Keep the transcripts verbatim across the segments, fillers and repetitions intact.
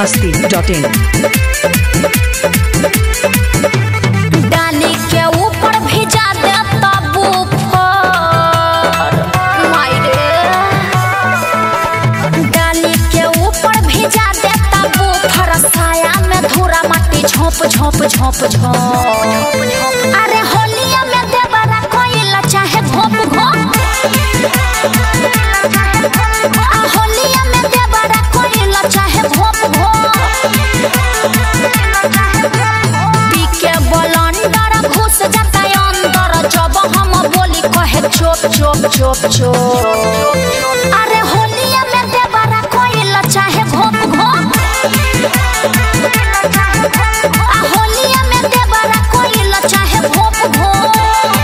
मस्ती dot इन। डाली के ऊपर भिजा दे तबू पर मायरे, डाली के ऊपर भिजा दे तबू पर साया में धूरा माटी झोंप झोंप झोंप झोंप। अरे होलिया में देवरा कोइला चाहे घोप घोप, होलिया में देवरा कोइला चाहे घोप घोप। पीके बलंदर घुस जाता अंदर, जब हम बोली कहे चोप चोप चोप चोप। अरे होलिया में देवरा कोइला चाहे घोप घोप, होलिया में देवरा कोइला चाहे घोप घोप।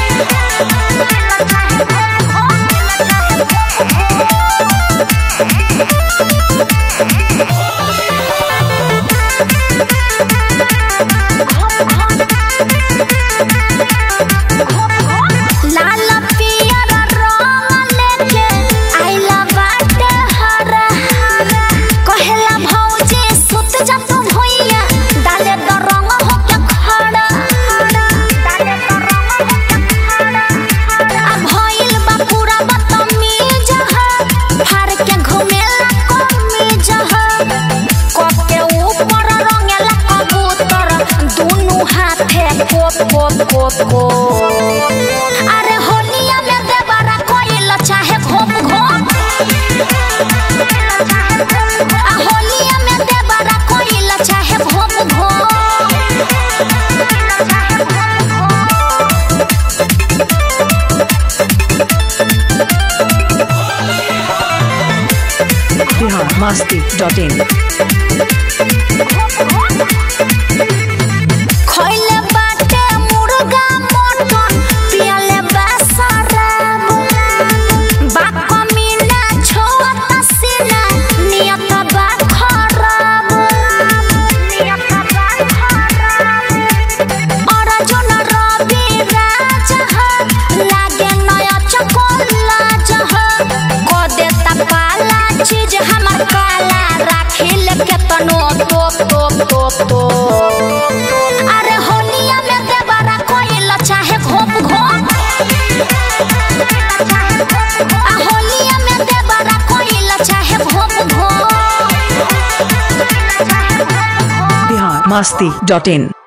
लाल पियर रंग लेके आइला बाटे हरा, कहेला भौजी सुत जा तू भुइया, डाले द रंग होके खड़ा, डाले द रंग होके खड़ा। आ भइल बा पूरा बदतमीज ह, फाड़ के घुमेला कमीज ह, कके ऊपर रंगेला कबूतर, दुनु हाथे कोप कोप कोप कोप। अरे होलिया में देवरा कोइला चाहे घोप घोप, होलिया में देवरा कोइला चाहे घोप घोप। Bihar Masti dot in. खइले बाटे मुर्गा मटन, पियले बा शराब, बा कमीना छोट सीना, नियत बा खराब, नियत बा खराब। अर्जुन रवि राजा ह, लागे नया चकोला जह, को देता काला चीज हमर काला, राखिल केतनो टोप टोप टोप टोप। अरे होलिया में देवरा कोइला चाहे घोप घोप, होलिया में देवरा कोइला चाहे घोप घोप। बिहार मस्ती डॉट इन।